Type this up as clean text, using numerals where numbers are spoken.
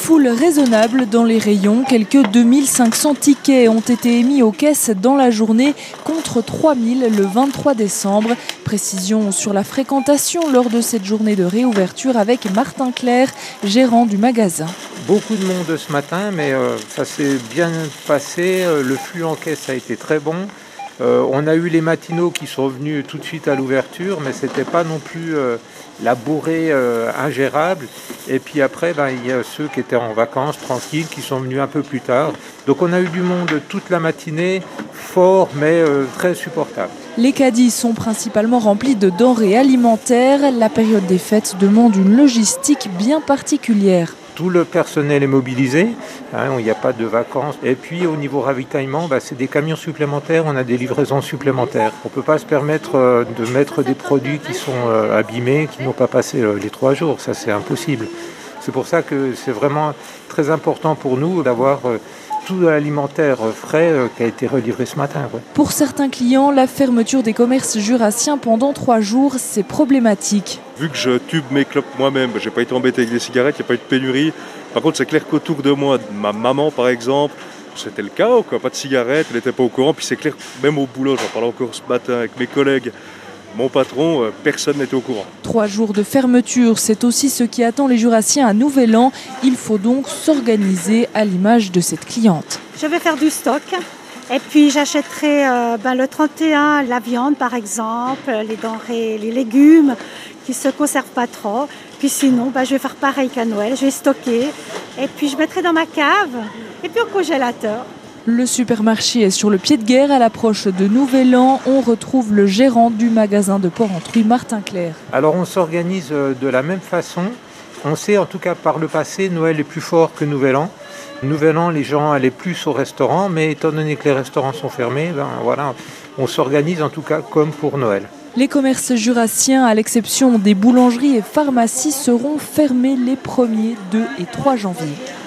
foule raisonnable dans les rayons. Quelques 2500 tickets ont été émis aux caisses dans la journée contre 3000 le 23 décembre. Précision sur la fréquentation lors de cette journée de réouverture avec Martin Clerc, gérant du magasin. Beaucoup de monde ce matin, mais ça s'est bien passé. Le flux en caisse a été très bon. On a eu les matinaux qui sont venus tout de suite à l'ouverture, mais ce n'était pas non plus la bourrée ingérable. Et puis après, il y a ceux qui étaient en vacances, tranquilles, qui sont venus un peu plus tard. Donc on a eu du monde toute la matinée, fort, mais très supportable. Les caddies sont principalement remplis de denrées alimentaires. La période des fêtes demande une logistique bien particulière. Tout le personnel est mobilisé, il n'y a pas de vacances. Et puis au niveau ravitaillement, c'est des camions supplémentaires, on a des livraisons supplémentaires. On ne peut pas se permettre de mettre des produits qui sont abîmés, qui n'ont pas passé les 3 jours, ça c'est impossible. C'est pour ça que c'est vraiment très important pour nous d'avoir tout l'alimentaire frais qui a été relivré ce matin. Pour certains clients, la fermeture des commerces jurassiens pendant 3 jours, c'est problématique. Vu que je tube mes clopes moi-même, je n'ai pas été embêté avec les cigarettes, il n'y a pas eu de pénurie. Par contre, c'est clair qu'autour de moi, ma maman par exemple, c'était le cas, pas de cigarettes, elle n'était pas au courant. Puis c'est clair, même au boulot, j'en parlais encore ce matin avec mes collègues, mon patron, personne n'était au courant. 3 jours de fermeture, c'est aussi ce qui attend les jurassiens à Nouvel An. Il faut donc s'organiser à l'image de cette cliente. Je vais faire du stock. Et puis j'achèterai le 31, la viande par exemple, les denrées, les légumes qui ne se conservent pas trop. Puis sinon, je vais faire pareil qu'à Noël, je vais stocker. Et puis je mettrai dans ma cave et puis au congélateur. Le supermarché est sur le pied de guerre à l'approche de Nouvel An. On retrouve le gérant du magasin de Port-Entruy, Martin Clerc. Alors on s'organise de la même façon. On sait en tout cas par le passé, Noël est plus fort que Nouvel An. Nouvel An, les gens allaient plus au restaurant, mais étant donné que les restaurants sont fermés, on s'organise en tout cas comme pour Noël. Les commerces jurassiens, à l'exception des boulangeries et pharmacies, seront fermés les 1er, 2 et 3 janvier.